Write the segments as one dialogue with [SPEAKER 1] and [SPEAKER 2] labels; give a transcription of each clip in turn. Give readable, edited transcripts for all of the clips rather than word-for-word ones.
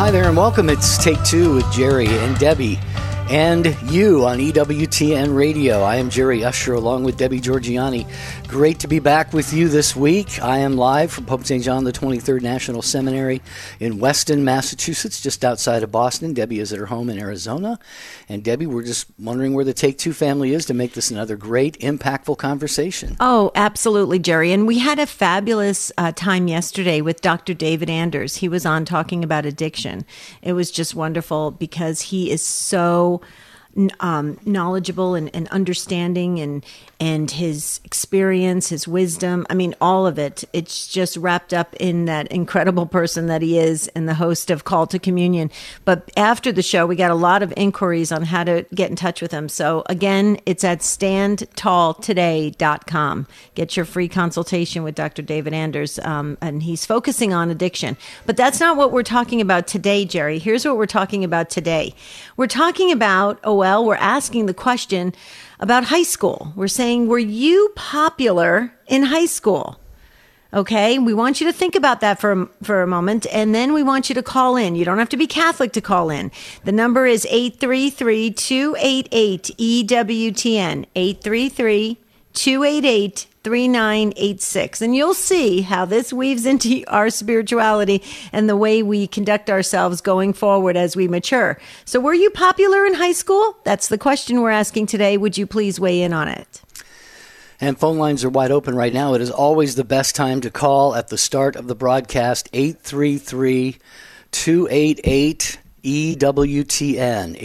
[SPEAKER 1] Hi there and welcome. It's Take Two with Jerry and Debbie and you on EWTN Radio. I am Jerry Usher along with Debbie Georgiani. Great to be back with you this week. I am live from Pope St. John the 23rd National Seminary in Weston, Massachusetts, just outside of Boston. Debbie is at her home in Arizona. And Debbie, we're just wondering where the Take Two family is to make this another great, impactful conversation.
[SPEAKER 2] Oh, absolutely, Jerry. And we had a fabulous time yesterday with Dr. David Anders. He was on talking about addiction. It was just wonderful because he is so knowledgeable and understanding and his experience, his wisdom. I mean, all of it. It's just wrapped up in that incredible person that he is and the host of Call to Communion. But after the show, we got a lot of inquiries on how to get in touch with him. So again, it's at standtalltoday.com. Get your free consultation with Dr. David Anders. And he's focusing on addiction. But that's not what we're talking about today, Jerry. Here's what we're talking about today. We're talking about, we're asking the question about high school. We're saying, were you popular in high school? Okay, we want you to think about that for a moment, and then we want you to call in. You don't have to be Catholic to call in. The number is 833-288-EWTN, 833-288-3986. And you'll see how this weaves into our spirituality and the way we conduct ourselves going forward as we mature. So were you popular in high school? That's the question we're asking today. Would you please weigh in on it?
[SPEAKER 1] And phone lines are wide open right now. It is always the best time to call at the start of the broadcast, 833-288-EWTN,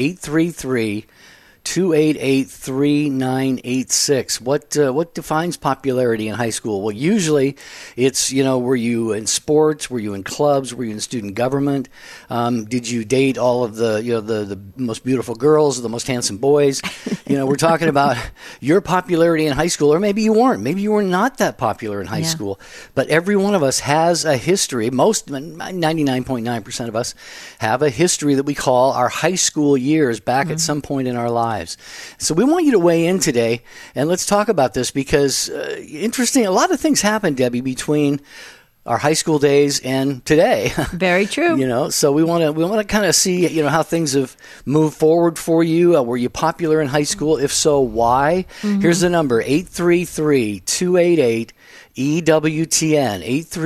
[SPEAKER 1] 833-288-3986. What defines popularity in high school? Well, usually it's, were you in sports? Were you in clubs? Were you in student government? Did you date all of the most beautiful girls, the most handsome boys? We're talking about your popularity in high school, or maybe you weren't. Maybe you were not that popular in high school. But every one of us has a history. 99.9% of us have a history that we call our high school years back at some point in our lives. So we want you to weigh in today, and let's talk about this because, interesting, a lot of things happen, Debbie, between our high school days and today.
[SPEAKER 2] Very true.
[SPEAKER 1] So we want to kind of see, how things have moved forward for you. Were you popular in high school? If so, why? Mm-hmm. Here's the number, 833-288-EWTN,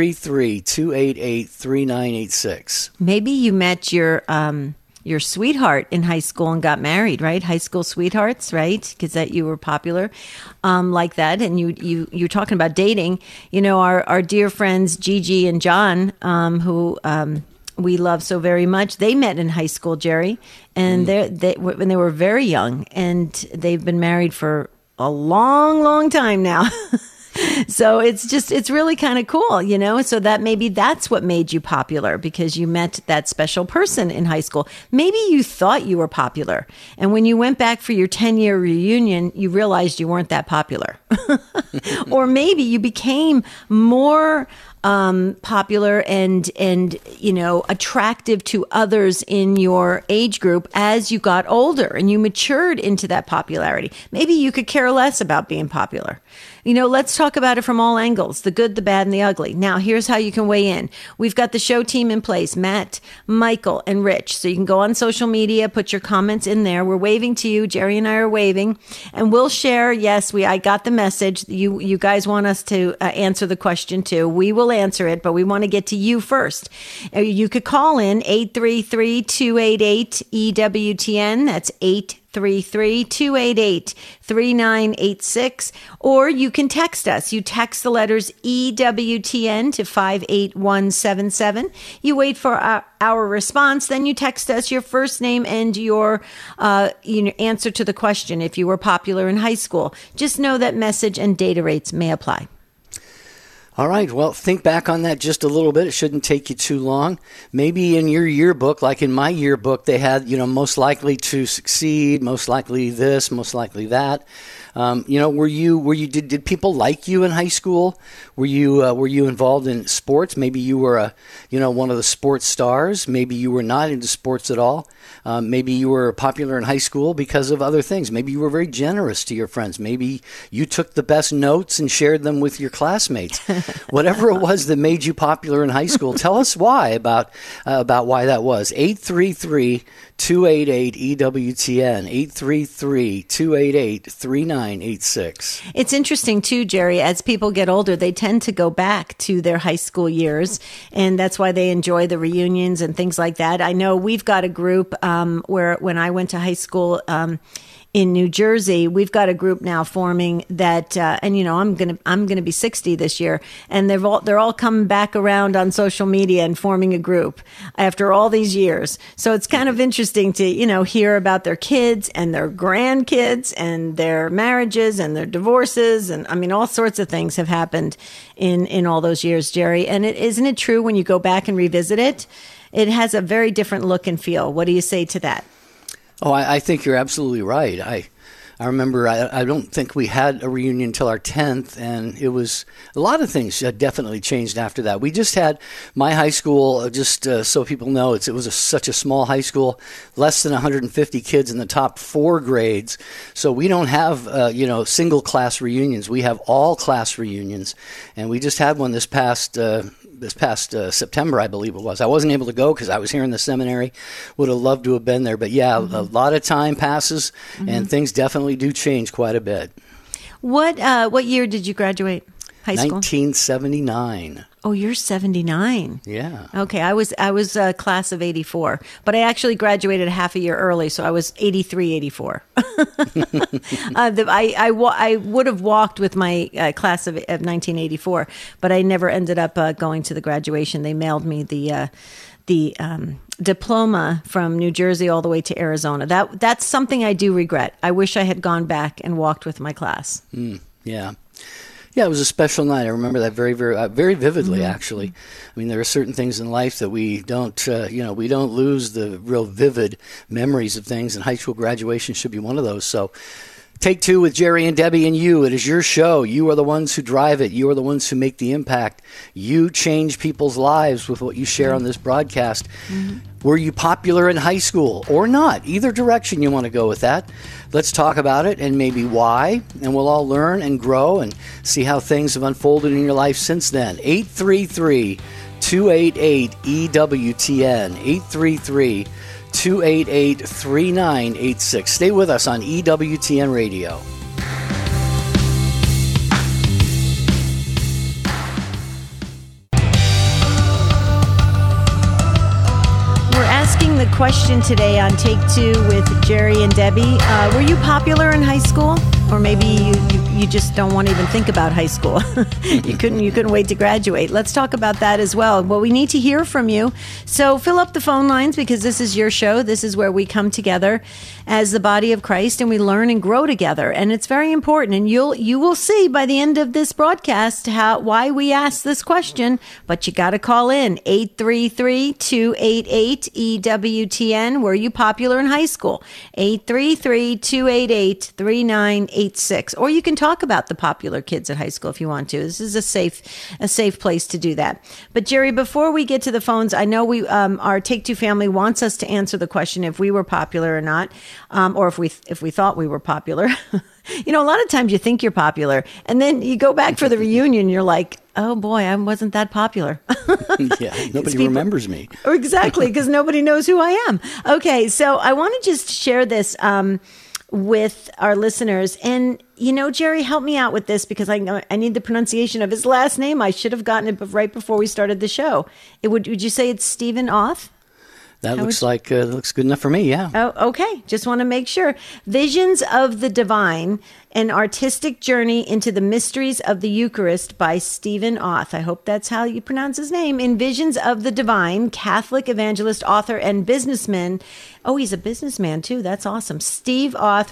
[SPEAKER 1] 833-288-3986.
[SPEAKER 2] Maybe you met your sweetheart in high school and got married, right? High school sweethearts, right? Because that you were popular like that. And you're talking about dating. Our dear friends Gigi and John, who we love so very much, they met in high school, Jerry. And when they were very young. And they've been married for a long, long time now. So it's really kind of cool, so that maybe that's what made you popular, because you met that special person in high school. Maybe you thought you were popular, and when you went back for your 10-year reunion, you realized you weren't that popular. Or maybe you became more popular and attractive to others in your age group as you got older and you matured into that popularity. Maybe you could care less about being popular. Let's talk about it from all angles, the good, the bad, and the ugly. Now, here's how you can weigh in. We've got the show team in place, Matt, Michael, and Rich. So you can go on social media, put your comments in there. We're waving to you. Jerry and I are waving. And we'll share, yes, I got the message. You guys want us to answer the question too. We will answer it, but we want to get to you first. You could call in 833-288-EWTN. That's 833-288-3986, or you can text us. You text the letters EWTN to 58177. You wait for our response, then you text us your first name and your answer to the question if you were popular in high school. Just know that message and data rates may apply.
[SPEAKER 1] All right. Well, think back on that just a little bit. It shouldn't take you too long. Maybe in your yearbook, like in my yearbook, they had, most likely to succeed, most likely this, most likely that. Did people like you in high school? Were you involved in sports? Maybe you were one of the sports stars. Maybe you were not into sports at all. Maybe you were popular in high school because of other things. Maybe you were very generous to your friends. Maybe you took the best notes and shared them with your classmates. whatever it was that made you popular in high school, tell us why about why that was. 833-288-EWTN, 833-288-3986.
[SPEAKER 2] It's interesting, too, Jerry, as people get older, they tend to go back to their high school years, and that's why they enjoy the reunions and things like that. I know we've got a group where when I went to high school in New Jersey, we've got a group now forming that, and I'm gonna be 60 this year, and they're all coming back around on social media and forming a group after all these years. So it's kind of interesting to hear about their kids and their grandkids and their marriages and their divorces, and I mean all sorts of things have happened in all those years, Jerry. And isn't it true when you go back and revisit it, it has a very different look and feel. What do you say to that?
[SPEAKER 1] Oh, I think you're absolutely right. I remember I don't think we had a reunion until our 10th, and it was a lot of things definitely changed after that. We just had my high school, just so people know, it was such a small high school, less than 150 kids in the top 4 grades. So we don't have single class reunions. We have all class reunions, and we just had one this past September, I believe it was. I wasn't able to go because I was here in the seminary. Would have loved to have been there. But yeah, a lot of time passes, and things definitely do change quite a bit.
[SPEAKER 2] What year did you graduate high school?
[SPEAKER 1] 1979.
[SPEAKER 2] Oh, you're 79.
[SPEAKER 1] Yeah.
[SPEAKER 2] Okay, I was class of 84, but I actually graduated half a year early, so I was 83, 84. I would have walked with my class of 1984, but I never ended up going to the graduation. They mailed me the diploma from New Jersey all the way to Arizona. That's something I do regret. I wish I had gone back and walked with my class.
[SPEAKER 1] Yeah. Yeah, it was a special night. I remember that very, very, very vividly, actually. I mean, there are certain things in life that we don't, we don't lose the real vivid memories of things, and high school graduation should be one of those. So Take Two with Jerry and Debbie and you. It is your show. You are the ones who drive it. You are the ones who make the impact. You change people's lives with what you share on this broadcast. Were you popular in high school or not? Either direction you want to go with that. Let's talk about it and maybe why, and we'll all learn and grow and see how things have unfolded in your life since then. 833-288-EWTN, 833-288-3986. Stay with us on EWTN Radio.
[SPEAKER 2] Asking the question today on Take Two with Jerry and Debbie. Were you popular in high school? Or maybe you just don't want to even think about high school. You couldn't wait to graduate. Let's talk about that as well. Well, we need to hear from you. So fill up the phone lines because this is your show. This is where we come together as the body of Christ and we learn and grow together. And it's very important. And you will see by the end of this broadcast why we asked this question. But you got to call in 833-288-EWTN. Were you popular in high school? 833-288-3986. Or you can talk about the popular kids at high school if you want to. This is a safe place to do that. But Jerry, before we get to the phones, I know our Take Two family wants us to answer the question if we were popular or not, or if we thought we were popular. A lot of times you think you're popular, and then you go back for the reunion, you're like, oh boy, I wasn't that popular.
[SPEAKER 1] Yeah, nobody remembers me.
[SPEAKER 2] Exactly, because nobody knows who I am. Okay, so I want to just share this with our listeners. And, Jerry, help me out with this because I need the pronunciation of his last name. I should have gotten it right before we started the show. Would you say it's Stephen Auth?
[SPEAKER 1] That looks good enough for me, yeah.
[SPEAKER 2] Oh, okay. Just want to make sure. Visions of the Divine, an artistic journey into the mysteries of the Eucharist by Stephen Auth. I hope that's how you pronounce his name. In Visions of the Divine, Catholic evangelist, author, and businessman. Oh, he's a businessman too. That's awesome. Steve Auth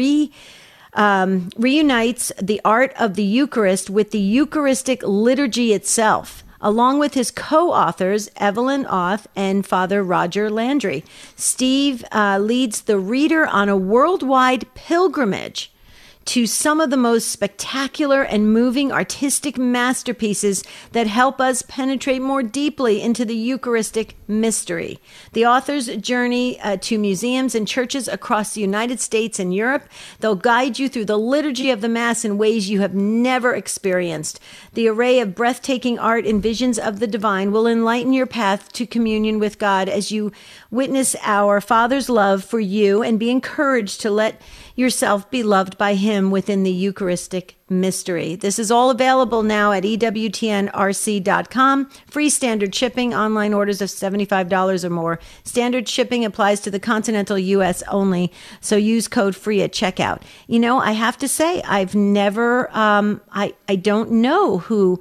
[SPEAKER 2] reunites the art of the Eucharist with the Eucharistic liturgy itself, along with his co-authors, Evelyn Auth and Father Roger Landry. Steve leads the reader on a worldwide pilgrimage to some of the most spectacular and moving artistic masterpieces that help us penetrate more deeply into the Eucharistic mystery. The author's journey to museums and churches across the United States and Europe. They'll guide you through the liturgy of the Mass in ways you have never experienced. The array of breathtaking art and visions of the divine will enlighten your path to communion with God as you witness our Father's love for you and be encouraged to let yourself be loved by Him within the Eucharistic mystery. This is all available now at EWTNRC.com. Free standard shipping, online orders of $75 or more. Standard shipping applies to the continental U.S. only, so use code FREE at checkout. You know, I have to say, I've never, I don't know who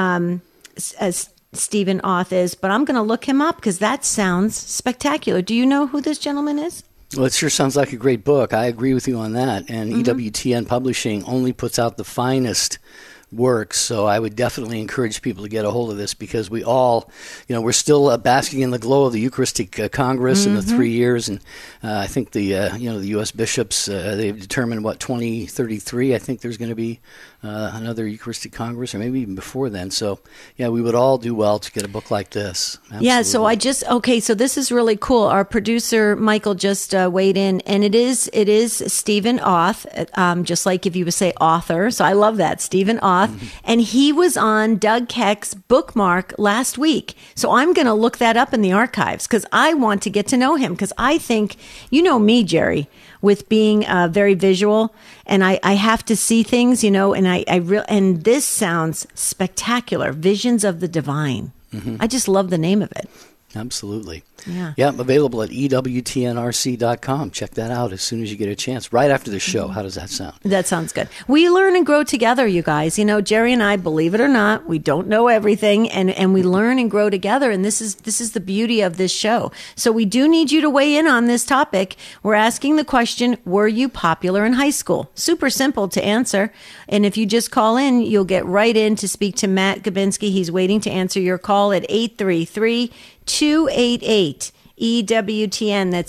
[SPEAKER 2] Stephen Auth is, but I'm going to look him up because that sounds spectacular. Do you know who this gentleman is?
[SPEAKER 1] Well, it sure sounds like a great book. I agree with you on that. And EWTN Publishing only puts out the finest works, so I would definitely encourage people to get a hold of this because we all, we're still basking in the glow of the Eucharistic Congress in the 3 years, and I think the U.S. bishops, they've determined 2033, I think there's going to be another Eucharistic Congress, or maybe even before then. So, yeah, we would all do well to get a book like this. Absolutely.
[SPEAKER 2] Yeah, so so this is really cool. Our producer, Michael, just weighed in, and it is Stephen Auth, just like if you would say author. So I love that, Stephen Auth. And he was on Doug Keck's bookmark last week. So I'm going to look that up in the archives because I want to get to know him because I think, you know me, Jerry, with being very visual, and I have to see things, and this sounds spectacular. Visions of the Divine. I just love the name of it.
[SPEAKER 1] Absolutely.
[SPEAKER 2] Yeah.
[SPEAKER 1] Yeah, available at EWTNRC.com. Check that out as soon as you get a chance, right after the show. How does that sound?
[SPEAKER 2] That sounds good. We learn and grow together, you guys. Jerry and I, believe it or not, we don't know everything, and we learn and grow together, and this is the beauty of this show. So we do need you to weigh in on this topic. We're asking the question, were you popular in high school? Super simple to answer. And if you just call in, you'll get right in to speak to Matt Gabinski. He's waiting to answer your call at 833-288 EWTN. That's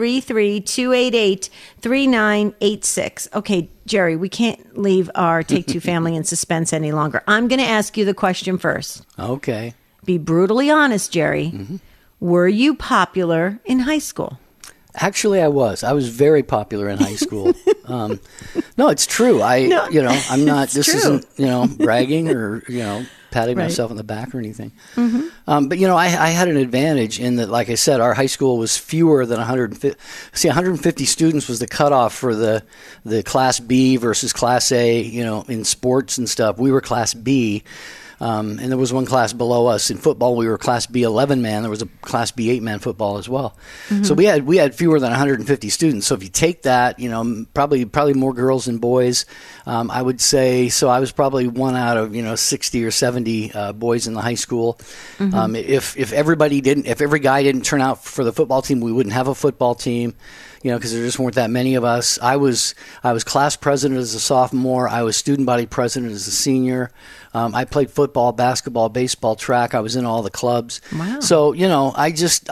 [SPEAKER 2] 833-288-3986. Okay, Jerry, we can't leave our Take Two family in suspense any longer. I'm going to ask you the question first.
[SPEAKER 1] Okay.
[SPEAKER 2] Be brutally honest, Jerry. Were you popular in high school?
[SPEAKER 1] Actually, I was. I was very popular in high school. No, it's true. I'm not. This
[SPEAKER 2] true.
[SPEAKER 1] isn't, bragging or patting myself on the back or anything. But I had an advantage in that, like I said, our high school was fewer than 150. See, 150 students was the cutoff for the Class B versus Class A. In sports and stuff, we were Class B. And there was one class below us. In football, we were Class B 11-man. There was a Class B 8-man football as well. So we had fewer than 150 students. So if you take that, probably more girls than boys. I would say, so I was probably one out of 60 or 70 boys in the high school. If every guy didn't turn out for the football team, we wouldn't have a football team. Because there just weren't that many of us. I was class president as a sophomore. I was student body president as a senior. I played football, basketball, baseball, track. I was in all the clubs. Wow. So I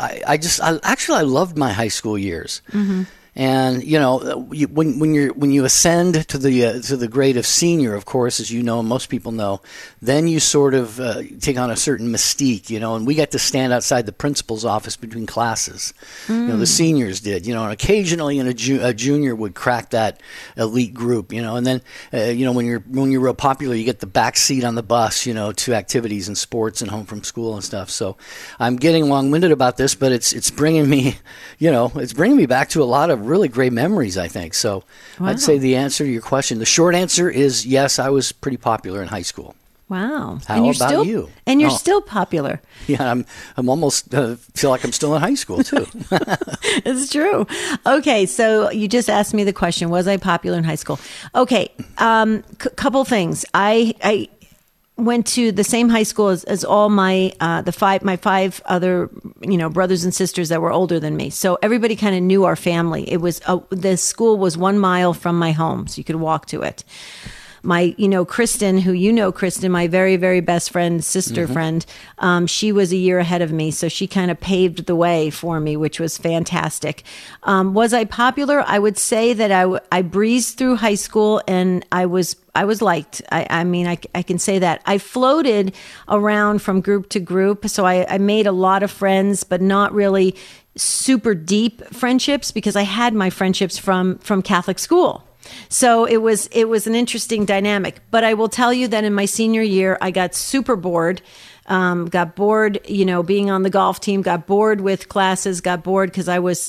[SPEAKER 1] loved my high school years. And when you ascend to the grade of senior, of course, as you know, most people know, then you sort of take on a certain mystique, and we got to stand outside the principal's office between classes. The seniors did, and occasionally a junior would crack that elite group, and then when you're real popular, you get the back seat on the bus, to activities and sports and home from school and stuff. So I'm getting long-winded about this, but it's bringing me, back to a lot of really great memories, I think. So wow. I'd say the answer to your question, the short answer is yes, I was pretty popular in high school.
[SPEAKER 2] Wow.
[SPEAKER 1] How about you?
[SPEAKER 2] And you're still popular.
[SPEAKER 1] Yeah, I'm almost feel like I'm still in high school too.
[SPEAKER 2] It's true. Okay, so you just asked me the question, was I popular in high school? Okay, couple things. I went to the same high school as all my five other brothers and sisters that were older than me. So everybody kind of knew our family. It was the school was 1 mile from my home, so you could walk to it. Kristen, who Kristen, my very, very best friend, sister friend, she was a year ahead of me. So she kind of paved the way for me, which was fantastic. Was I popular? I would say that I breezed through high school and I was liked. I can say that. I floated around from group to group. So I made a lot of friends, but not really super deep friendships because I had my friendships from Catholic school. So it was an interesting dynamic. But I will tell you that in my senior year, I got super bored. Got bored, being on the golf team, got bored with classes, got bored because I was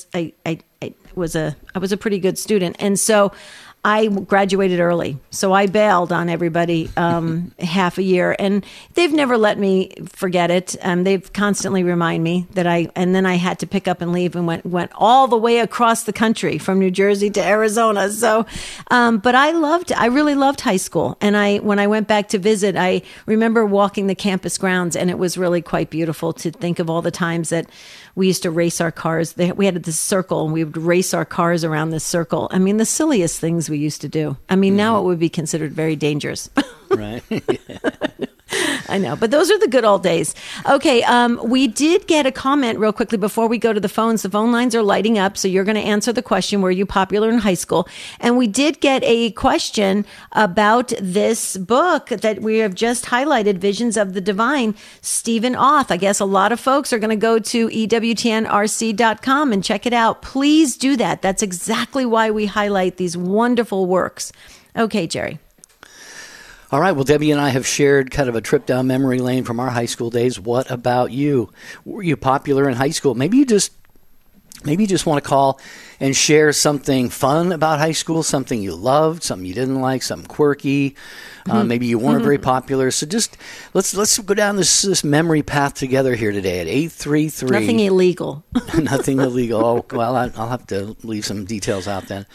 [SPEAKER 2] a pretty good student. And so I graduated early, so I bailed on everybody half a year, and they've never let me forget it. They've constantly remind me that and then I had to pick up and leave and went all the way across the country from New Jersey to Arizona. So, but I really loved high school, and when I went back to visit, I remember walking the campus grounds, and it was really quite beautiful to think of all the times that we used to race our cars. We had this circle, and we would race our cars around this circle. I mean, the silliest things we used to do. I mean, now it would be considered very dangerous.
[SPEAKER 1] Right.
[SPEAKER 2] I know, but those are the good old days. Okay, we did get a comment real quickly before we go to the phones. The phone lines are lighting up, so you're going to answer the question, were you popular in high school? And we did get a question about this book that we have just highlighted, Visions of the Divine, Stephen Auth. I guess a lot of folks are going to go to EWTNRC.com and check it out. Please do that. That's exactly why we highlight these wonderful works. Okay, Jerry.
[SPEAKER 1] All right. Well, Debbie and I have shared kind of a trip down memory lane from our high school days. What about you? Were you popular in high school? Maybe you just want to call and share something fun about high school, something you loved, something you didn't like, something quirky. Maybe you weren't very popular. So just let's go down this memory path together here today at 833.
[SPEAKER 2] Nothing illegal.
[SPEAKER 1] Nothing illegal. Oh, well, I'll have to leave some details out then.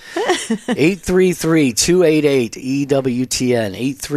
[SPEAKER 1] 833-288-EWTN,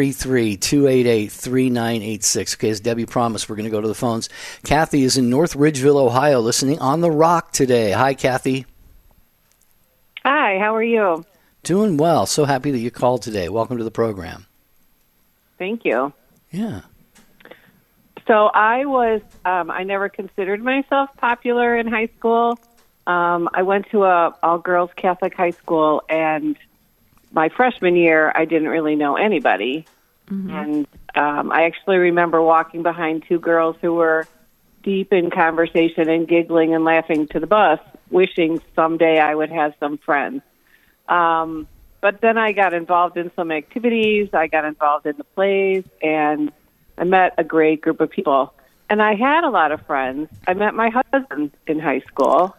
[SPEAKER 1] 833-288-3986. Okay, as Debbie promised, we're going to go to the phones. Kathy is in North Ridgeville, Ohio, listening on The Rock today. Hi, Kathy.
[SPEAKER 3] Hi, how are you?
[SPEAKER 1] Doing well. So happy that you called today. Welcome to the program.
[SPEAKER 3] Thank you.
[SPEAKER 1] Yeah.
[SPEAKER 3] So I never considered myself popular in high school. I went to a all-girls Catholic high school, and my freshman year, I didn't really know anybody. Mm-hmm. And I actually remember walking behind two girls who were deep in conversation and giggling and laughing to the bus, wishing someday I would have some friends. But then I got involved in some activities. I got involved in the plays, and I met a great group of people. And I had a lot of friends. I met my husband in high school.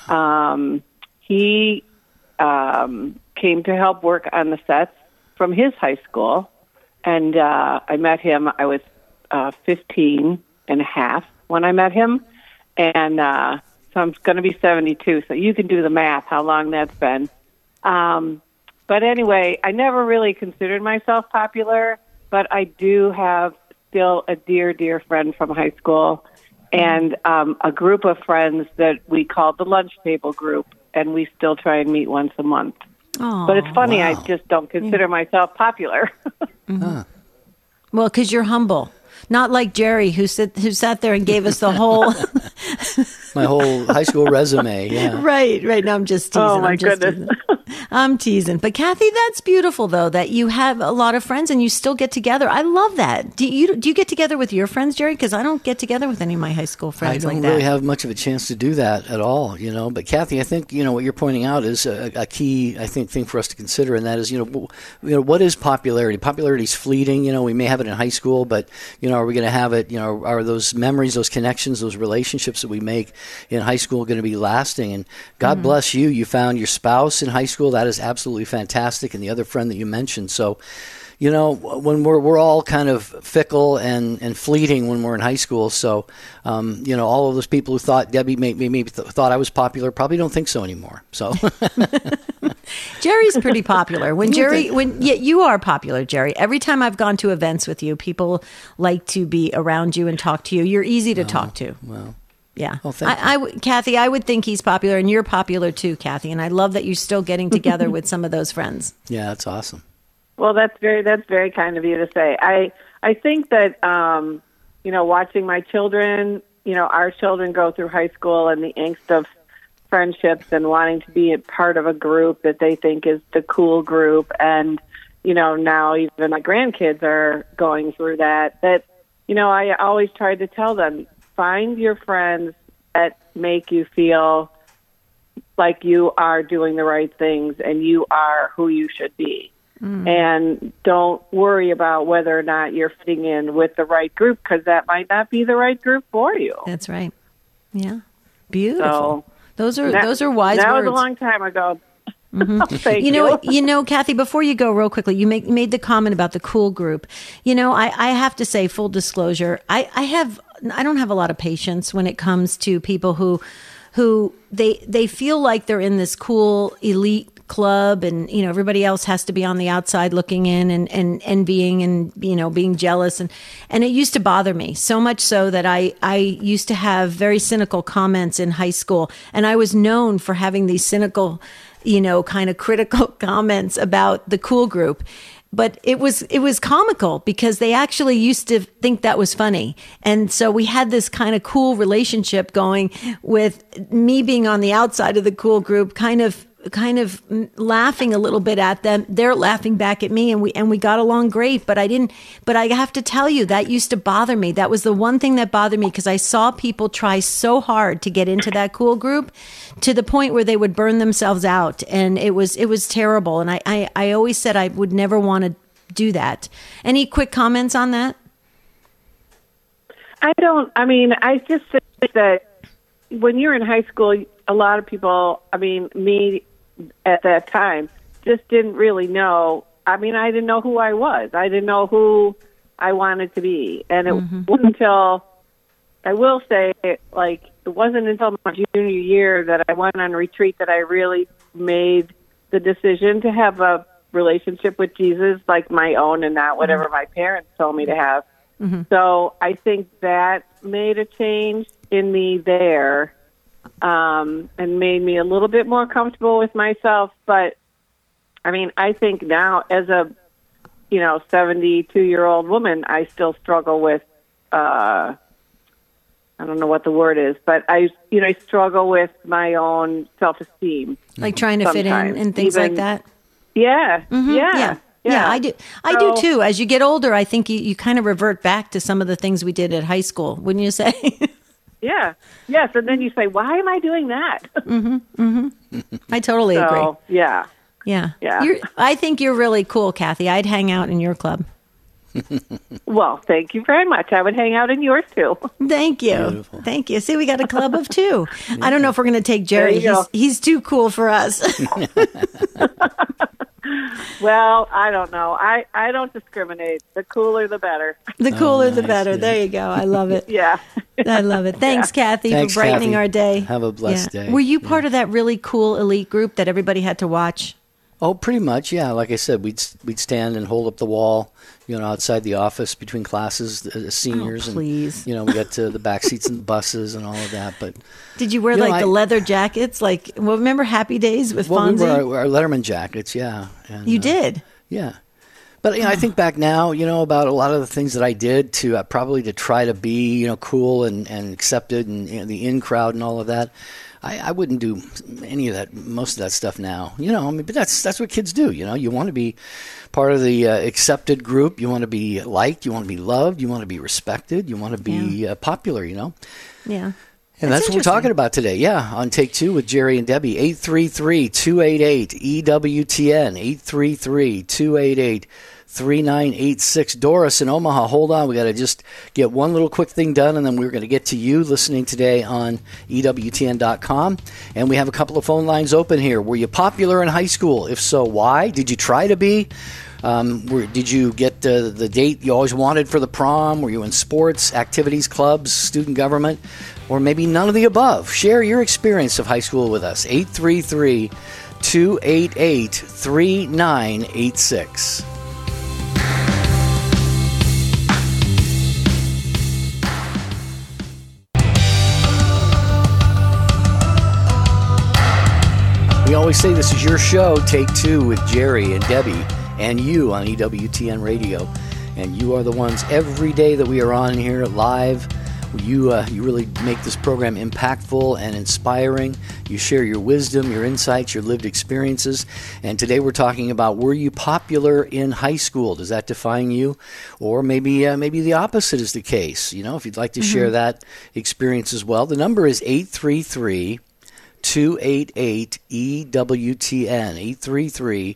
[SPEAKER 3] He came to help work on the sets from his high school. And I met him. I was 15 and a half when I met him. And so I'm going to be 72. So you can do the math, how long that's been. But anyway, I never really considered myself popular, but I do have still a dear, dear friend from high school and a group of friends that we called the lunch table group, and we still try and meet once a month.
[SPEAKER 2] Aww,
[SPEAKER 3] but it's funny,
[SPEAKER 1] wow.
[SPEAKER 3] I just don't consider myself popular.
[SPEAKER 2] Mm-hmm. Huh. Well, because you're humble. Not like Jerry, who sat there and gave us the whole...
[SPEAKER 1] My whole high school resume, yeah.
[SPEAKER 2] Right. No, I'm just teasing.
[SPEAKER 3] Oh, my goodness.
[SPEAKER 2] I'm teasing. But Kathy, that's beautiful, though, that you have a lot of friends and you still get together. I love that. Do you get together with your friends, Jerry? Because I don't get together with any of my high school friends like that.
[SPEAKER 1] I don't really have much of a chance to do that at all, But Kathy, I think, what you're pointing out is a key, I think, thing for us to consider, and that is, what is popularity? Popularity is fleeting. We may have it in high school, but, are we going to have it, are those memories, those connections, those relationships that we make in high school going to be lasting? And God bless you. You found your spouse in high school. That is absolutely fantastic. And the other friend that you mentioned. So, when we're all kind of fickle and fleeting when we're in high school. So, all of those people who thought Debbie maybe thought I was popular probably don't think so anymore. So,
[SPEAKER 2] Jerry's pretty popular. You are popular, Jerry. Every time I've gone to events with you, people like to be around you and talk to you. You're easy to talk to.
[SPEAKER 1] Well.
[SPEAKER 2] Yeah.
[SPEAKER 1] Oh, thank you.
[SPEAKER 2] Kathy, I would think he's popular, and you're popular too, Kathy. And I love that you're still getting together with some of those friends.
[SPEAKER 1] Yeah, that's awesome.
[SPEAKER 3] Well, that's very kind of you to say. I think that watching my children, our children go through high school and the angst of friendships and wanting to be a part of a group that they think is the cool group, and now even my grandkids are going through that. I always tried to tell them, find your friends that make you feel like you are doing the right things and you are who you should be. And don't worry about whether or not you're fitting in with the right group, because that might not be the right group for you.
[SPEAKER 2] That's right. Yeah. Beautiful. Those are wise
[SPEAKER 3] that
[SPEAKER 2] words.
[SPEAKER 3] That was a long time ago. Thank
[SPEAKER 2] you. Kathy, before you go real quickly, you made the comment about the cool group. I have to say, full disclosure, I don't have a lot of patience when it comes to people who they feel like they're in this cool elite club, and everybody else has to be on the outside looking in and envying and being jealous, and it used to bother me so much so that I used to have very cynical comments in high school, and I was known for having these cynical kind of critical comments about the cool group. But it was comical because they actually used to think that was funny. And so we had this kind of cool relationship going with me being on the outside of the cool group, kind of laughing a little bit at them. They're laughing back at me, and we got along great. But I have to tell you, that used to bother me. That was the one thing that bothered me, because I saw people try so hard to get into that cool group to the point where they would burn themselves out. And it was terrible. And I always said I would never want to do that. Any quick comments on that?
[SPEAKER 3] I just think that when you're in high school, a lot of people, me at that time, just didn't really know. I didn't know who I was. I didn't know who I wanted to be. And it wasn't until, I will say, it wasn't until my junior year that I went on retreat that I really made the decision to have a relationship with Jesus like my own, and not whatever my parents told me to have. So I think that made a change in me there, and made me a little bit more comfortable with myself. But I think now, as a 72-year-old woman, I still struggle with I don't know what the word is, but I struggle with my own self-esteem,
[SPEAKER 2] like trying to fit in and things like that.
[SPEAKER 3] Yeah.
[SPEAKER 2] Yeah, I do. I do too. As you get older, I think you kind of revert back to some of the things we did at high school, wouldn't you say?
[SPEAKER 3] Yeah. Yes. And then you say, why am I doing that?
[SPEAKER 2] I totally agree.
[SPEAKER 3] Yeah.
[SPEAKER 2] Yeah. I think you're really cool, Kathy. I'd hang out in your club.
[SPEAKER 3] Well, thank you very much. I would hang out in yours too.
[SPEAKER 2] Thank you.
[SPEAKER 1] Beautiful.
[SPEAKER 2] Thank you. See, we got a club of two. I don't know if we're going to take Jerry. He's too cool for us.
[SPEAKER 3] Well, I don't know. I don't discriminate. The cooler, the better.
[SPEAKER 2] The cooler,
[SPEAKER 1] nice,
[SPEAKER 2] the better.
[SPEAKER 1] yeah.
[SPEAKER 2] There you go. I love it.
[SPEAKER 3] Yeah.
[SPEAKER 2] I love it. Thanks, Kathy,
[SPEAKER 1] Thanks,
[SPEAKER 2] for brightening
[SPEAKER 1] Kathy.
[SPEAKER 2] our day.
[SPEAKER 1] Have a blessed day.
[SPEAKER 2] Were you part of that really cool elite group that everybody had to watch?
[SPEAKER 1] Oh, pretty much, yeah. Like I said, we'd stand and hold up the wall, outside the office between classes, seniors,
[SPEAKER 2] please.
[SPEAKER 1] And we got to the back seats in the buses and all of that. But
[SPEAKER 2] did you wear the leather jackets? Remember Happy Days with Fonzie?
[SPEAKER 1] We wore our Letterman jackets, yeah. And,
[SPEAKER 2] you did,
[SPEAKER 1] yeah. But I think back now, about a lot of the things that I did to probably to try to be, cool and accepted, and the in crowd and all of that. I wouldn't do any of that, most of that stuff now. But that's what kids do. You want to be part of the accepted group. You want to be liked. You want to be loved. You want to be respected. You want to be popular.
[SPEAKER 2] Yeah.
[SPEAKER 1] And that's what we're talking about today. Yeah, on Take Two with Jerry and Debbie. 833-288-EWTN. 833-288-3986. Doris in Omaha, hold on. We got to just get one little quick thing done, and then we're going to get to you listening today on EWTN.com. And we have a couple of phone lines open here. Were you popular in high school? If so, why? Did you try to be? Did you get the date you always wanted for the prom? Were you in sports, activities, clubs, student government, or maybe none of the above? Share your experience of high school with us. 833-288-3986. We always say this is your show, Take Two with Jerry and Debbie. and you on EWTN Radio. And you are the ones every day that we are on here live. You really make this program impactful and inspiring. You share your wisdom, your insights, your lived experiences. And today we're talking about, were you popular in high school? Does that define you? Or maybe the opposite is the case. You know, if you'd like to share that experience as well, the number is 833-288-EWTN,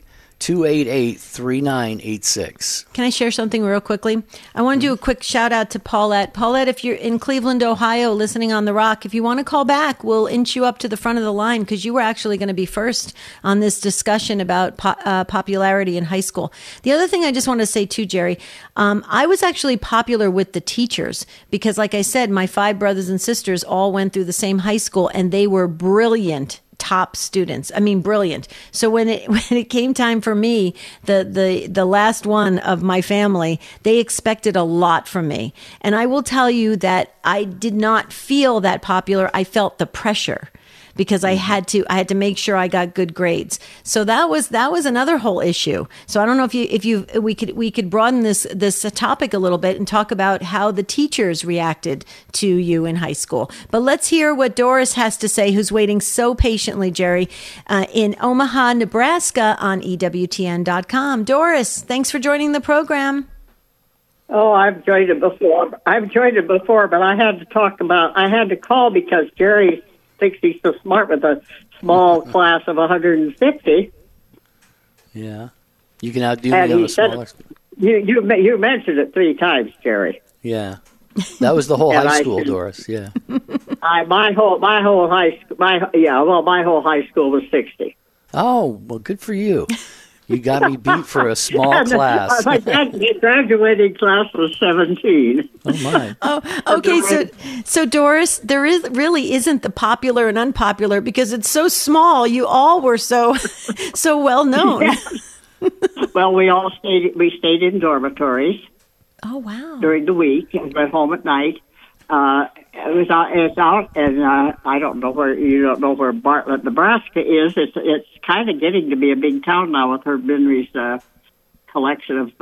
[SPEAKER 1] 833-288-3986.
[SPEAKER 2] Can I share something real quickly? I want to do a quick shout out to Paulette. Paulette, if you're in Cleveland, Ohio, listening on The Rock, if you want to call back, we'll inch you up to the front of the line because you were actually going to be first on this discussion about popularity in high school. The other thing I just want to say too, Jerry, I was actually popular with the teachers because, like I said, my 5 brothers and sisters all went through the same high school and they were brilliant. Top students. I mean, brilliant. So when it came time for me, the last one of my family, they expected a lot from me. And I will tell you that I did not feel that popular. I felt the pressure because I had to make sure I got good grades. So that was another whole issue. So I don't know if we could broaden this topic a little bit and talk about how the teachers reacted to you in high school. But let's hear what Doris has to say, who's waiting so patiently, Jerry, in Omaha, Nebraska on EWTN.com. Doris, thanks for joining the program.
[SPEAKER 4] Oh, I've joined it before, but I had to call because Jerry thinks he's so smart with a small class of 150.
[SPEAKER 1] Yeah. You can outdo me on a smaller.
[SPEAKER 4] You mentioned it 3 times, Jerry.
[SPEAKER 1] Yeah. That was the whole high school, Doris. Yeah.
[SPEAKER 4] My whole high school was 60.
[SPEAKER 1] Oh, well, good for you. You got me beat for a small class.
[SPEAKER 4] My graduating class was 17.
[SPEAKER 1] Oh, my.
[SPEAKER 2] Oh, okay. So Doris, there really isn't the popular and unpopular because it's so small. You all were so well known.
[SPEAKER 4] Yeah. Well, we stayed in dormitories.
[SPEAKER 2] Oh, wow.
[SPEAKER 4] During the week and went home at night. It's out, and I don't know where Bartlett, Nebraska is. It's kind of getting to be a big town now with Herb Binry's collection of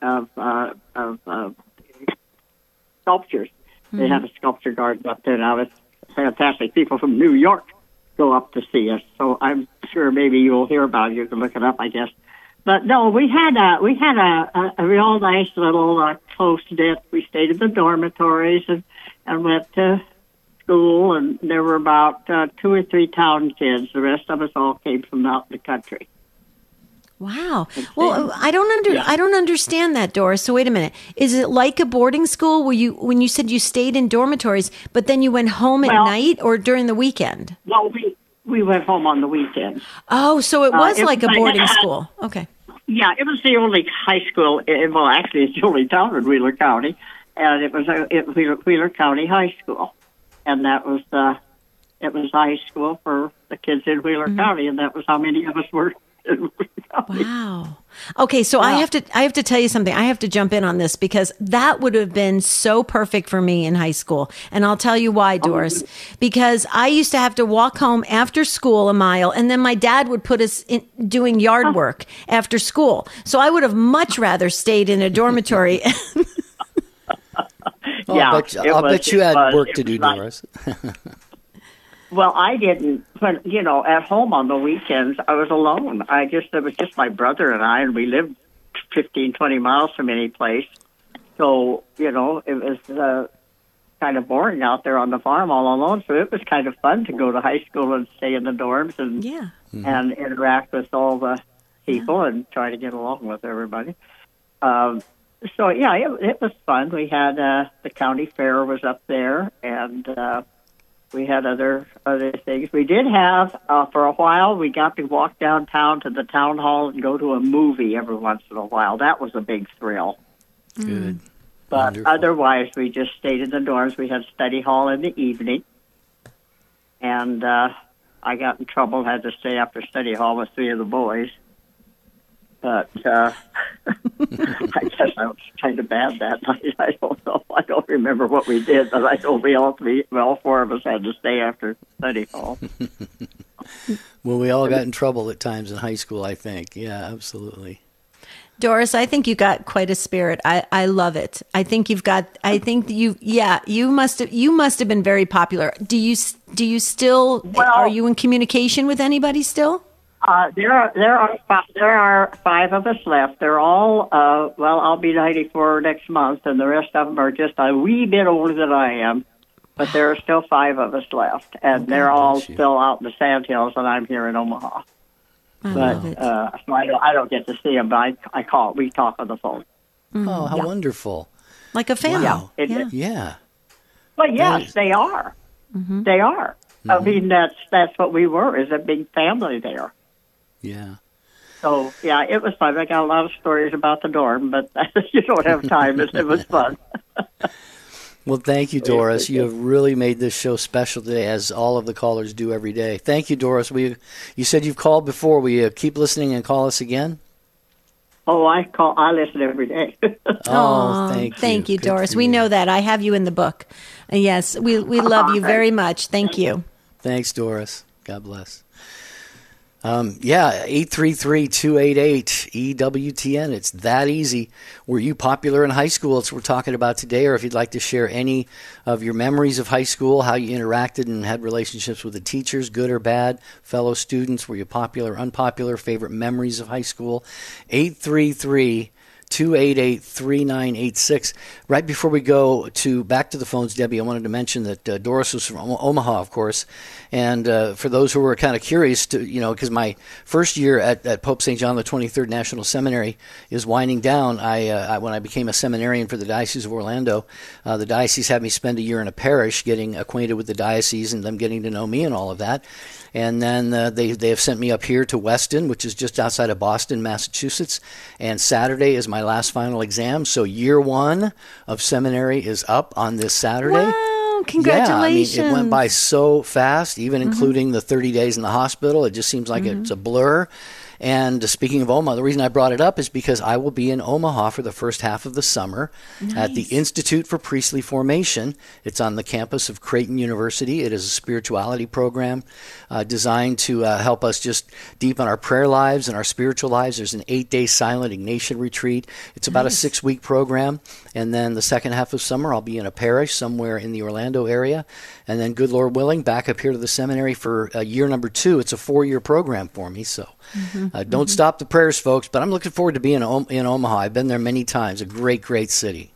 [SPEAKER 4] sculptures. Mm-hmm. They have a sculpture garden up there now. It's fantastic. People from New York go up to see us, so I'm sure maybe you'll hear about it. You can look it up, I guess. But no, we had a real nice little close knit. We stayed in the dormitories and went to school, and there were about 2 or 3 town kids. The rest of us all came from out in the country.
[SPEAKER 2] Wow. Well, I don't understand that, Doris. So wait a minute. Is it like a boarding school where when you said you stayed in dormitories, but then you went home at night or during the weekend?
[SPEAKER 4] Well, we went home on the weekend.
[SPEAKER 2] Oh, so it was like a boarding school. Okay.
[SPEAKER 4] Yeah, it was the only high school. Well, actually, it's the only town in Wheeler County, and it was Wheeler County High School, and that was it was high school for the kids in Wheeler County, and that was how many of us were.
[SPEAKER 2] Wow. Okay, so yeah. I have to tell you something. I have to jump in on this because that would have been so perfect for me in high school. And I'll tell you why, Doris. Because I used to have to walk home after school a mile, and then my dad would put us in doing yard work after school. So I would have much rather stayed in a dormitory.
[SPEAKER 1] I'll bet you had work to do, Doris.
[SPEAKER 4] Well, I didn't. When at home on the weekends, I was alone. It was just my brother and I, and we lived 15, 20 miles from any place. So it was kind of boring out there on the farm all alone. So it was kind of fun to go to high school and stay in the dorms and and interact with all the people and try to get along with everybody. So it was fun. We had the county fair was up there, and we had other things. We did have, for a while, we got to walk downtown to the town hall and go to a movie every once in a while. That was a big thrill.
[SPEAKER 1] Good.
[SPEAKER 4] But
[SPEAKER 1] Wonderful.
[SPEAKER 4] Otherwise, we just stayed in the dorms. We had study hall in the evening. And I got in trouble, had to stay after study hall with 3 of the boys. But I guess I was kind of bad that night. I don't know. I don't remember what we did, but I know all 4 of us had to stay after study hall.
[SPEAKER 1] Well, we all got in trouble at times in high school, I think. Yeah, absolutely.
[SPEAKER 2] Doris, I think you got quite a spirit. I love it. I think you must have been very popular. Do you still, are you in communication with anybody still?
[SPEAKER 4] There are 5 of us left. They're all I'll be 94 next month, and the rest of them are just a wee bit older than I am. But there are still 5 of us left, and they're all still out in the Sandhills, and I'm here in Omaha.
[SPEAKER 2] I love it.
[SPEAKER 4] So I don't get to see them, but I call. We talk on the phone.
[SPEAKER 1] Oh, how wonderful!
[SPEAKER 2] Like a family.
[SPEAKER 1] Wow.
[SPEAKER 2] Yeah.
[SPEAKER 4] Well, yes, they are. Mm-hmm. They are. Mm-hmm. I mean, that's what we were, is a big family there.
[SPEAKER 1] Yeah.
[SPEAKER 4] So, yeah, it was fun. I got a lot of stories about the dorm, but you don't have time. It was fun.
[SPEAKER 1] Well, thank you, Doris. You have really made this show special today, as all of the callers do every day. Thank you, Doris. You said you've called before. Will you keep listening and call us again?
[SPEAKER 4] Oh, I listen every day.
[SPEAKER 1] Thank
[SPEAKER 2] you, Doris. We know that. I have you in the book. Yes, we love you very much. Thank you.
[SPEAKER 1] Thanks, Doris. God bless. 833-288-EWTN. It's that easy. Were you popular in high school? It's what we're talking about today. Or if you'd like to share any of your memories of high school, how you interacted and had relationships with the teachers, good or bad, fellow students, were you popular, unpopular, favorite memories of high school? 833-288-3986. Right before we go back to the phones, Debbie, I wanted to mention that Doris was from Omaha, of course. And for those who were kind of curious, because my first year at Pope St. John the 23rd National Seminary is winding down. When I became a seminarian for the Diocese of Orlando, the diocese had me spend a year in a parish getting acquainted with the diocese and them getting to know me and all of that. And then they have sent me up here to Weston, which is just outside of Boston, Massachusetts. And Saturday is my last final exam. So year 1 of seminary is up on this Saturday.
[SPEAKER 2] Wow, congratulations.
[SPEAKER 1] Yeah, I mean, it went by so fast, even including the 30 days in the hospital. It just seems like it's a blur. And speaking of Omaha, the reason I brought it up is because I will be in Omaha for the first half of the summer at the Institute for Priestly Formation. It's on the campus of Creighton University. It is a spirituality program designed to help us just deepen our prayer lives and our spiritual lives. There's an 8-day silent Ignatian retreat. It's about a 6-week program. And then the second half of summer, I'll be in a parish somewhere in the Orlando area. And then, good Lord willing, back up here to the seminary for year number 2. It's a 4-year program for me, so don't stop the prayers, folks. But I'm looking forward to being in Omaha. I've been there many times. A great, great city.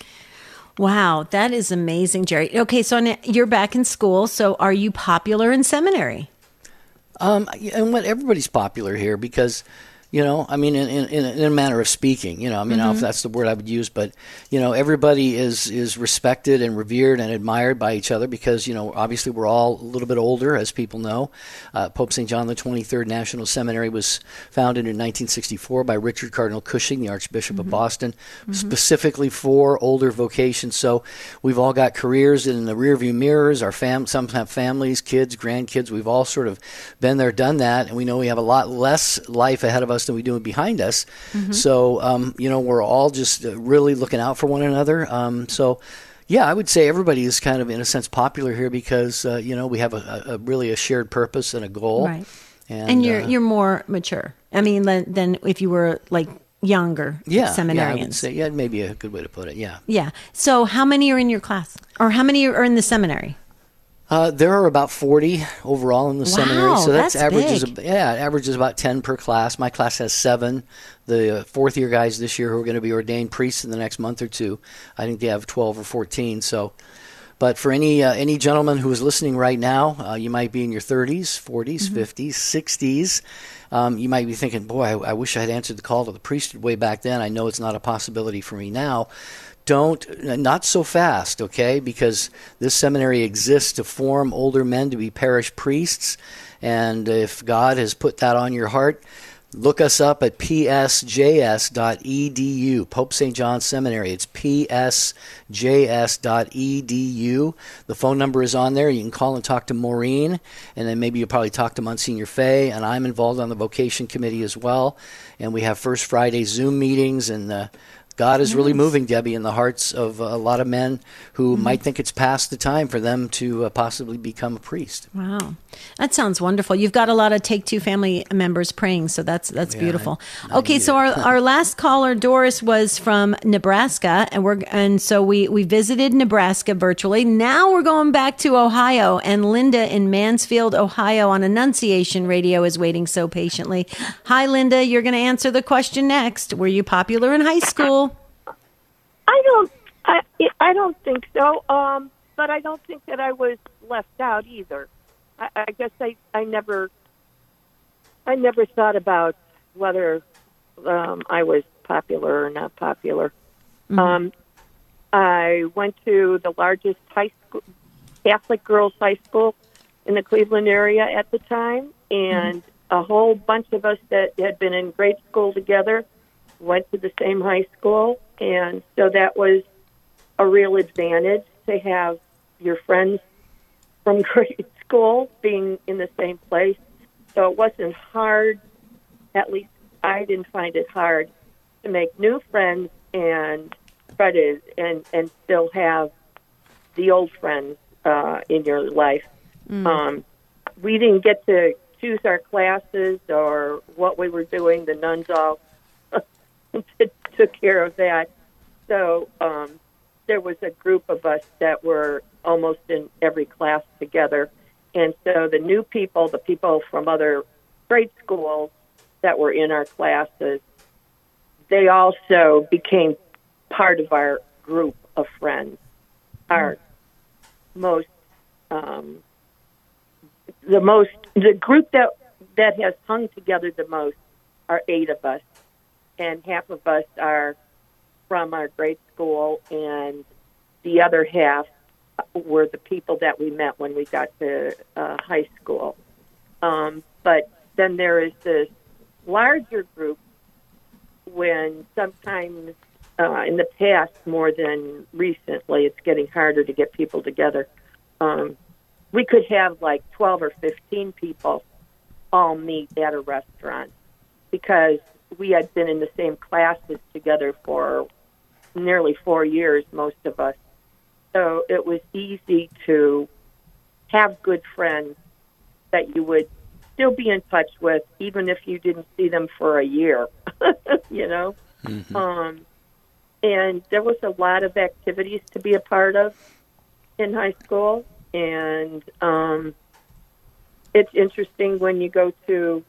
[SPEAKER 2] Wow, that is amazing, Jerry. Okay, so you're back in school. So are you popular in seminary?
[SPEAKER 1] And everybody's popular here because, I mean, in a manner of speaking, I don't know if that's the word I would use, but, everybody is respected and revered and admired by each other because, obviously we're all a little bit older, as people know. Pope St. John the 23rd National Seminary was founded in 1964 by Richard Cardinal Cushing, the Archbishop of Boston, specifically for older vocations. So we've all got careers in the rearview mirrors. Some have families, kids, grandkids. We've all sort of been there, done that, and we know we have a lot less life ahead of us than we do behind us. So, we're all just really looking out for one another. Yeah, I would say everybody is kind of, in a sense, popular here because, we have a really a shared purpose and a goal.
[SPEAKER 2] Right. And you're more mature. I mean, than if you were like younger seminarians.
[SPEAKER 1] Yeah, I would say, maybe a good way to put it, yeah.
[SPEAKER 2] Yeah. So how many are in your class? Or how many are in the seminary?
[SPEAKER 1] There are about 40 overall in the seminary, so
[SPEAKER 2] that's
[SPEAKER 1] averages.
[SPEAKER 2] big.
[SPEAKER 1] It averages about 10 per class. My class has 7. The fourth year guys this year who are going to be ordained priests in the next month or two, I think they have 12 or 14. So, but for any gentleman who is listening right now, you might be in your 30s, 40s, 50s, 60s. You might be thinking, boy, I wish I had answered the call to the priesthood way back then. I know it's not a possibility for me now. Not so fast, okay? Because this seminary exists to form older men to be parish priests. And if God has put that on your heart, look us up at psjs.edu, Pope St. John Seminary. It's psjs.edu. The phone number is on there. You can call and talk to Maureen, and then maybe you'll probably talk to Monsignor Fay, and I'm involved on the vocation committee as well. And we have First Friday Zoom meetings, and God is really moving, Debbie, in the hearts of a lot of men who might think it's past the time for them to possibly become a priest.
[SPEAKER 2] Wow. That sounds wonderful. You've got a lot of Take Two family members praying, so that's beautiful. Okay, so our last caller, Doris, was from Nebraska, and so we visited Nebraska virtually. Now we're going back to Ohio, and Linda in Mansfield, Ohio on Annunciation Radio is waiting so patiently. Hi, Linda. You're going to answer the question next. Were you popular in high school?
[SPEAKER 5] I don't think so. But I don't think that I was left out either. I guess I never thought about whether I was popular or not popular.
[SPEAKER 2] Mm-hmm.
[SPEAKER 5] I went to the largest high school, Catholic girls' high school in the Cleveland area at the time, and a whole bunch of us that had been in grade school together went to the same high school, and so that was a real advantage to have your friends from grade school being in the same place. So it wasn't hard, at least I didn't find it hard, to make new friends and try to and still have the old friends in your life. We didn't get to choose our classes or what we were doing. The nuns all took care of that. So there was a group of us that were almost in every class together. And so the new people, the people from other grade schools that were in our classes, they also became part of our group of friends. Our the group that has hung together the most are 8 of us, and half of us are from our grade school, and the other half were the people that we met when we got to high school. But then there is this larger group when sometimes in the past, more than recently, it's getting harder to get people together. We could have like 12 or 15 people all meet at a restaurant because we had been in the same classes together for nearly 4 years, most of us. So it was easy to have good friends that you would still be in touch with, even if you didn't see them for a year, you know?
[SPEAKER 1] Mm-hmm.
[SPEAKER 5] And there was a lot of activities to be a part of in high school. And it's interesting when you go to,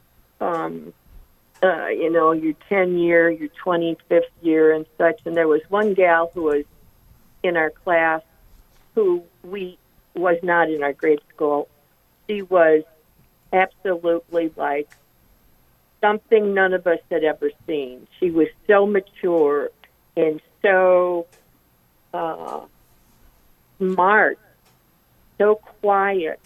[SPEAKER 5] your 10-year, your 25th year and such. And there was one gal who was in our class who was not in our grade school. She was absolutely like something none of us had ever seen. She was so mature and so smart, so quiet,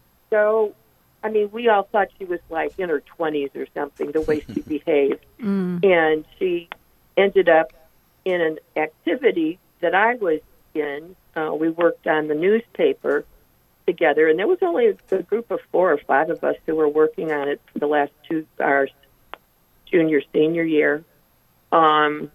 [SPEAKER 5] we all thought she was like in her 20s or something, the way she behaved. And she ended up in an activity that I was in. We worked on the newspaper together, and there was only a group of 4 or 5 of us who were working on it for the last 2 hours, junior, senior year. And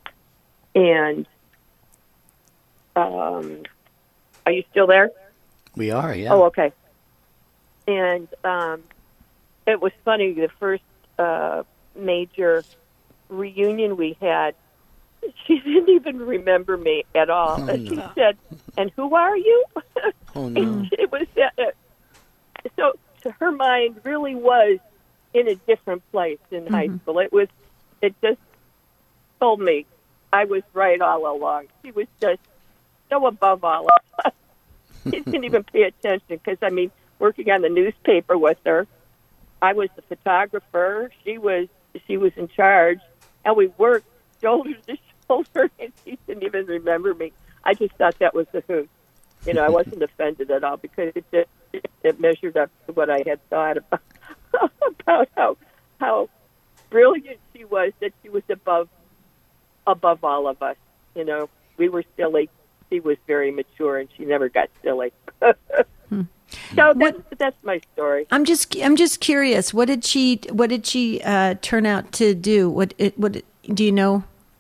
[SPEAKER 5] are you still there?
[SPEAKER 1] We are, yeah.
[SPEAKER 5] Oh, okay. And it was funny, the first major reunion we had, she didn't even remember me at all.
[SPEAKER 1] Oh,
[SPEAKER 5] and she
[SPEAKER 1] no.
[SPEAKER 5] said, "And who are you?"
[SPEAKER 1] Oh, no.
[SPEAKER 5] It was so to her mind really was in a different place in high school. It just told me I was right all along. She was just so above all of us. She didn't even pay attention because, working on the newspaper with her, I was the photographer. She was in charge, and we worked shoulder to shoulder, and she didn't even remember me. I just thought that was the hoot. I wasn't offended at all because it measured up to what I had thought about how brilliant she was, that she was above all of us. We were silly. She was very mature, and she never got silly. So that's my story.
[SPEAKER 2] I'm just curious. What did she turn out to do? What do you know?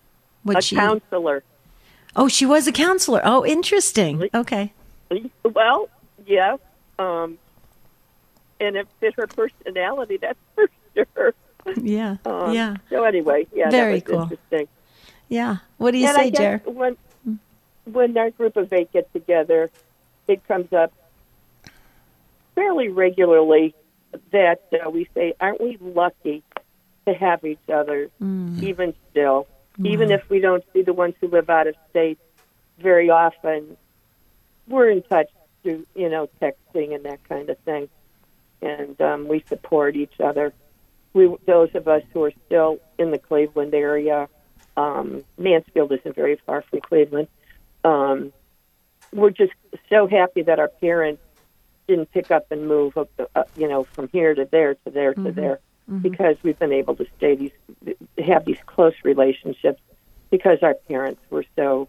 [SPEAKER 2] What
[SPEAKER 5] a
[SPEAKER 2] she?
[SPEAKER 5] counselor.
[SPEAKER 2] Oh, she was a counselor. Oh, interesting. Okay.
[SPEAKER 5] Well, yes. And it fit her personality, that's for sure.
[SPEAKER 2] Yeah. Yeah.
[SPEAKER 5] So anyway, yeah,
[SPEAKER 2] Very
[SPEAKER 5] that was
[SPEAKER 2] cool.
[SPEAKER 5] interesting.
[SPEAKER 2] Yeah. What do you
[SPEAKER 5] And
[SPEAKER 2] say,
[SPEAKER 5] I guess
[SPEAKER 2] Jer?
[SPEAKER 5] when our group of 8 get together, it comes up fairly regularly that we say, aren't we lucky to have each other, even still? Even if we don't see the ones who live out of state very often, we're in touch through, texting and that kind of thing. And we support each other. Those of us who are still in the Cleveland area, Mansfield isn't very far from Cleveland, we're just so happy that our parents didn't pick up and move, from here to there to there to there, because we've been able to have these close relationships because our parents were so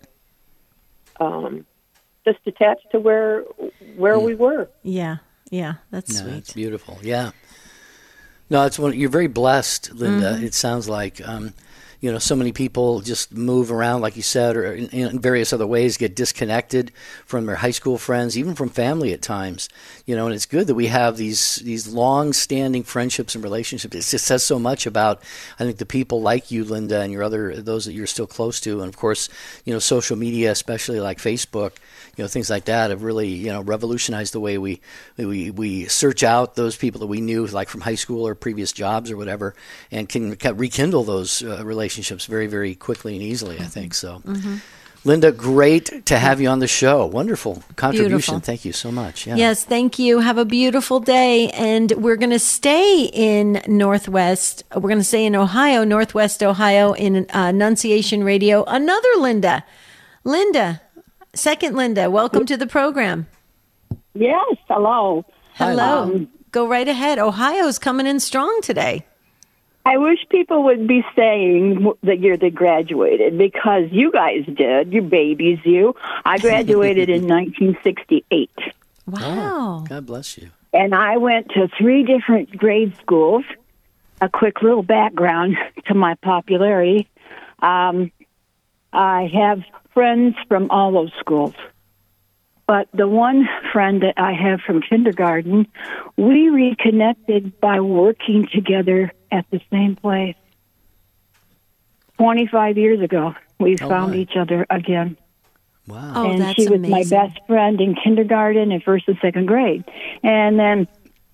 [SPEAKER 5] just attached to where we were.
[SPEAKER 2] Yeah. Yeah. That's sweet.
[SPEAKER 1] It's beautiful. Yeah. No, you're very blessed, Linda. It sounds like, so many people just move around, like you said, or in various other ways get disconnected from their high school friends, even from family at times. And it's good that we have these long-standing friendships and relationships. It just says so much about, I think, the people like you, Linda, and those that you're still close to. And of course, social media, especially like Facebook, things like that have really, revolutionized the way we search out those people that we knew, like from high school or previous jobs or whatever, and can rekindle those relationships very, very quickly and easily, I think. So, Linda, great to have you on the show. Wonderful contribution.
[SPEAKER 2] Beautiful.
[SPEAKER 1] Thank you so much. Yeah.
[SPEAKER 2] Yes, thank you. Have a beautiful day. And we're going to stay in Northwest. We're going to stay in Ohio, Northwest Ohio, in Annunciation Radio. Another Linda. Second Linda, welcome to the program.
[SPEAKER 6] Yes, hello.
[SPEAKER 2] Hello. Go right ahead. Ohio's coming in strong today.
[SPEAKER 6] I wish people would be saying the year they graduated, because you guys did. You babies, you. I graduated in 1968.
[SPEAKER 2] Wow.
[SPEAKER 1] Oh, God bless you.
[SPEAKER 6] And I went to 3 different grade schools. A quick little background to my popularity. I have friends from all those schools. But the one friend that I have from kindergarten, we reconnected by working together at the same place. 25 years ago, we found each other again.
[SPEAKER 1] Wow.
[SPEAKER 2] Oh,
[SPEAKER 6] and
[SPEAKER 2] that's
[SPEAKER 6] she was
[SPEAKER 2] amazing.
[SPEAKER 6] my best friend in kindergarten and first and second grade. And then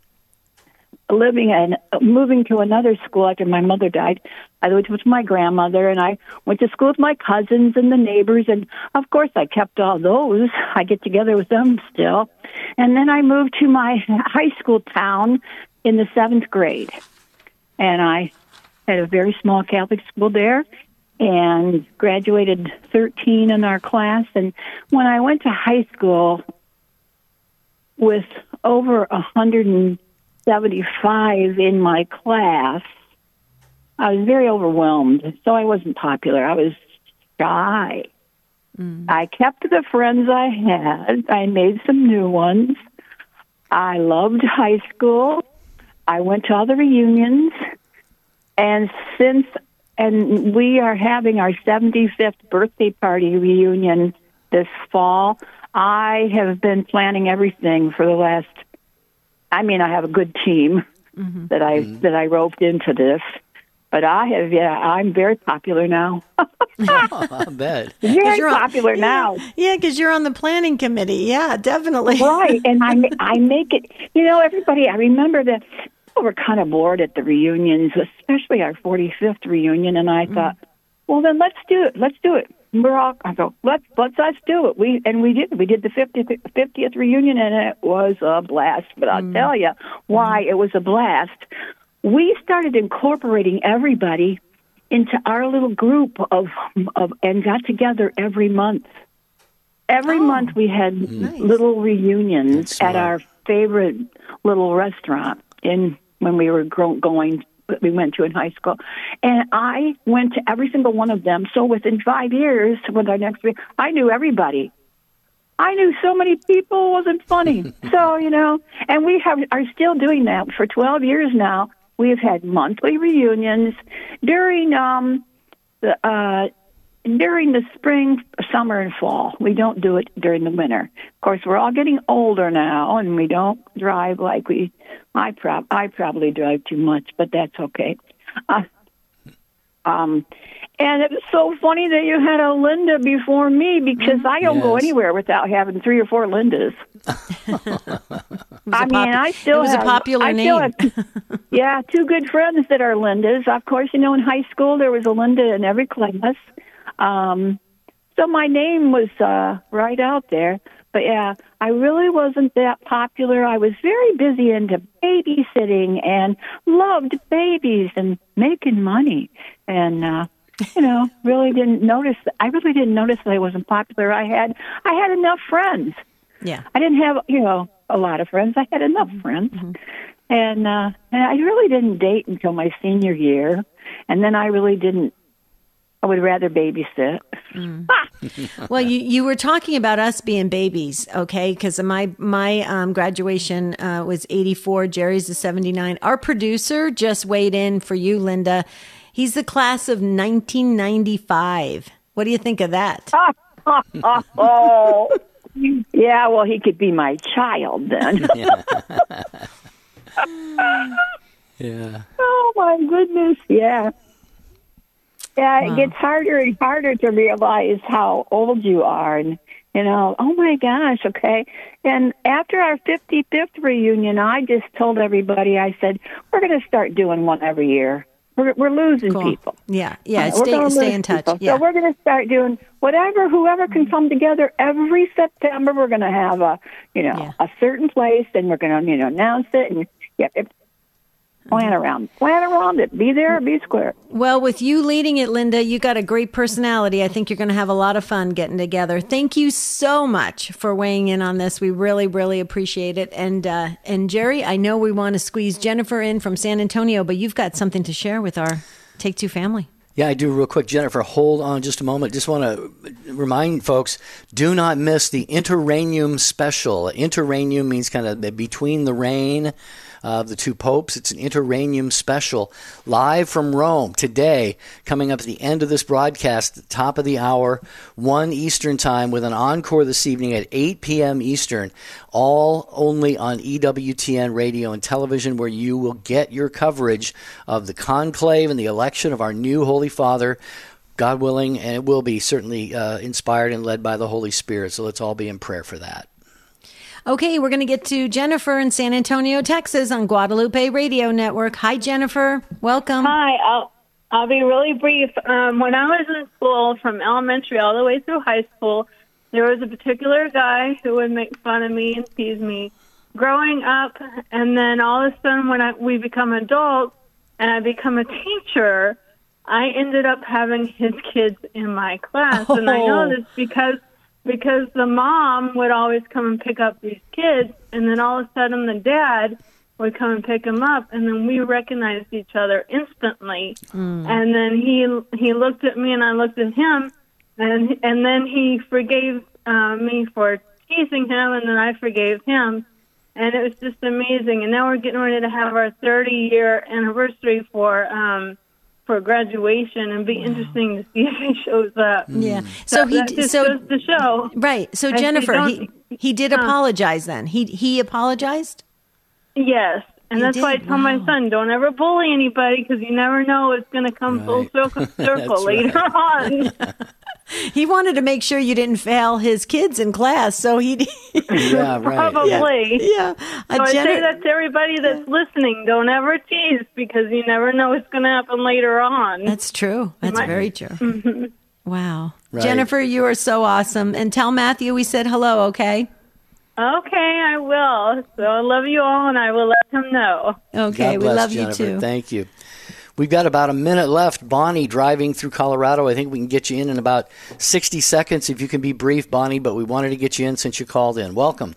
[SPEAKER 6] moving to another school after my mother died, I went with my grandmother, and I went to school with my cousins and the neighbors, and of course I kept all those. I get together with them still. And then I moved to my high school town in the 7th grade, and I had a very small Catholic school there, and graduated 13 in our class. And when I went to high school with over 175 in my class, I was very overwhelmed, so I wasn't popular. I was shy. I kept the friends I had. I made some new ones. I loved high school. I went to all the reunions. And we are having our 75th birthday party reunion this fall. I have been planning everything for the last, I have a good team that I roped into this. But I'm very popular now.
[SPEAKER 1] I bet.
[SPEAKER 6] Very popular now.
[SPEAKER 2] Yeah, because you're on the planning committee. Yeah, definitely.
[SPEAKER 6] Right, and I make it, everybody, I remember that people were kind of bored at the reunions, especially our 45th reunion, and I thought, well, then let's do it. Let's do it. I go, let's do it. We did. We did the 50th reunion, and it was a blast. But I'll tell you why it was a blast. We started incorporating everybody into our little group and got together every month. Every month we had little reunions at our favorite little restaurant when we were we went to in high school. And I went to every single one of them. So within 5 years, with our next week, I knew everybody. I knew so many people, it wasn't funny. So, and we are still doing that for 12 years now. We have had monthly reunions during during the spring, summer, and fall. We don't do it during the winter. Of course, we're all getting older now, and we don't drive like I probably drive too much, but that's okay. And it was so funny that you had a Linda before me, because I don't go anywhere without having 3 or 4 Lindas. I still have
[SPEAKER 2] a popular name.
[SPEAKER 6] Yeah, 2 good friends that are Lindas. Of course, in high school there was a Linda in every class. So my name was right out there. But yeah, I really wasn't that popular. I was very busy into babysitting and loved babies and making money. And really didn't notice. I really didn't notice that I wasn't popular. I had enough friends.
[SPEAKER 2] Yeah,
[SPEAKER 6] I didn't have a lot of friends. I had enough friends, and I really didn't date until my senior year, and then I really didn't. I would rather babysit.
[SPEAKER 2] Well, you were talking about us being babies, okay? Because my graduation was 84. Jerry's is 79. Our producer just weighed in for you, Linda. He's the class of 1995. What do you think of that?
[SPEAKER 6] Oh, yeah. Well, he could be my child then.
[SPEAKER 1] Yeah.
[SPEAKER 6] Oh my goodness. Yeah. Yeah, it gets harder and harder to realize how old you are. And, oh my gosh, okay. And after our 55th reunion, I just told everybody, I said, we're going to start doing one every year. We're losing people.
[SPEAKER 2] Yeah. Stay in touch. Yeah.
[SPEAKER 6] So we're going to start doing whoever can come together every September. We're going to have a certain place, and we're going to, announce it. And plan around it. Be there or be square.
[SPEAKER 2] Well, with you leading it, Linda, you got a great personality. I think you're going to have a lot of fun getting together. Thank you so much for weighing in on this. We really, really appreciate it. And Jerry, I know we want to squeeze Jennifer in from San Antonio, but you've got something to share with our Take Two family.
[SPEAKER 1] Yeah, I do real quick. Jennifer, hold on just a moment. Just want to remind folks, do not miss the Interregnum special. Interregnum means kind of between the reign of the 2 popes. It's an Interregnum special live from Rome today, coming up at the end of this broadcast, at the top of the hour, 1 Eastern time, with an encore this evening at 8 p.m. Eastern, all only on EWTN radio and television, where you will get your coverage of the conclave and the election of our new Holy Father, God willing, and it will be certainly inspired and led by the Holy Spirit. So let's all be in prayer for that.
[SPEAKER 2] Okay, we're going to get to Jennifer in San Antonio, Texas on Guadalupe Radio Network. Hi, Jennifer. Welcome.
[SPEAKER 7] Hi. I'll be really brief. When I was in school, from elementary all the way through high school, there was a particular guy who would make fun of me and tease me growing up. And then all of a sudden, when we become adults and I become a teacher, I ended up having his kids in my class. And I know this because the mom would always come and pick up these kids, and then all of a sudden the dad would come and pick them up, and then we recognized each other instantly. And then he looked at me, and I looked at him, and then he forgave me for teasing him, and then I forgave him, and it was just amazing. And now we're getting ready to have our 30-year anniversary for graduation, and be interesting to see if he shows up.
[SPEAKER 2] Yeah.
[SPEAKER 7] So goes to show.
[SPEAKER 2] Right. So Jennifer, he did apologize then. He apologized?
[SPEAKER 7] Yes. And that's why I tell my son, don't ever bully anybody, because you never know it's going to come full circle later on.
[SPEAKER 2] He wanted to make sure you didn't fail his kids in class, so he
[SPEAKER 1] Yeah, right.
[SPEAKER 7] Probably.
[SPEAKER 2] Yeah.
[SPEAKER 7] So I say that to everybody that's listening, don't ever tease, because you never know what's going to happen later on.
[SPEAKER 2] That's true. That's very true.
[SPEAKER 7] Mm-hmm.
[SPEAKER 2] Wow.
[SPEAKER 1] Right.
[SPEAKER 2] Jennifer, you are so awesome. And tell Matthew we said hello, okay?
[SPEAKER 7] Okay, I will. So I love you all, and I will let him know.
[SPEAKER 2] Okay,
[SPEAKER 1] God
[SPEAKER 2] we
[SPEAKER 1] bless,
[SPEAKER 2] love
[SPEAKER 1] Jennifer.
[SPEAKER 2] you too.
[SPEAKER 1] Thank you. We've got about a minute left. Bonnie, driving through Colorado. I think we can get you in about 60 seconds if you can be brief, Bonnie, but we wanted to get you in since you called in. Welcome.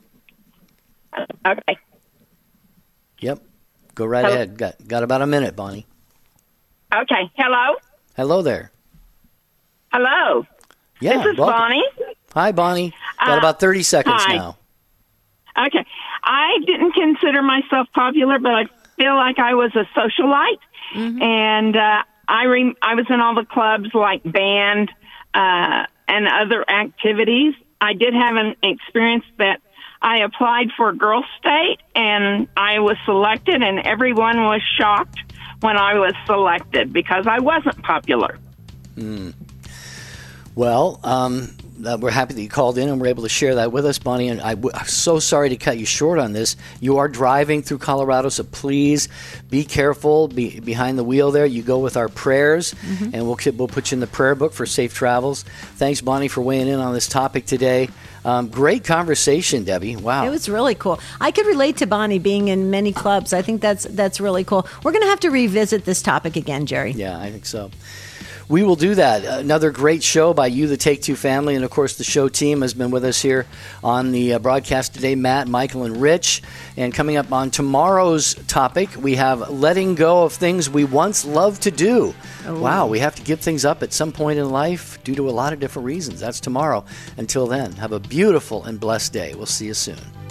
[SPEAKER 8] Okay.
[SPEAKER 1] Yep. Go right ahead. Got about a minute, Bonnie.
[SPEAKER 8] Okay. Hello?
[SPEAKER 1] Hello there.
[SPEAKER 8] Hello.
[SPEAKER 1] Yeah,
[SPEAKER 8] This is
[SPEAKER 1] welcome.
[SPEAKER 8] Bonnie.
[SPEAKER 1] Hi, Bonnie. Got about 30 seconds
[SPEAKER 8] hi.
[SPEAKER 1] now.
[SPEAKER 8] Okay. I didn't consider myself popular, but I feel like I was a socialite. And I was in all the clubs like band and other activities. I did have an experience that I applied for Girl State, and I was selected, and everyone was shocked when I was selected because I wasn't popular.
[SPEAKER 1] Well, we're happy that you called in and were able to share that with us, Bonnie. And I'm so sorry to cut you short on this. You are driving through Colorado, so please be careful. Be behind the wheel there. You go with our prayers, and we'll put you in the prayer book for safe travels. Thanks, Bonnie, for weighing in on this topic today. Great conversation, Debbie. Wow.
[SPEAKER 2] It was really cool. I could relate to Bonnie being in many clubs. I think that's really cool. We're going to have to revisit this topic again, Jerry.
[SPEAKER 1] Yeah, I think so. We will do that. Another great show by you, the Take Two family, and of course the show team has been with us here on the broadcast today, Matt, Michael, and Rich. And coming up on tomorrow's topic, we have letting go of things we once loved to do. Oh. Wow, we have to give things up at some point in life due to a lot of different reasons. That's tomorrow. Until then, have a beautiful and blessed day. We'll see you soon.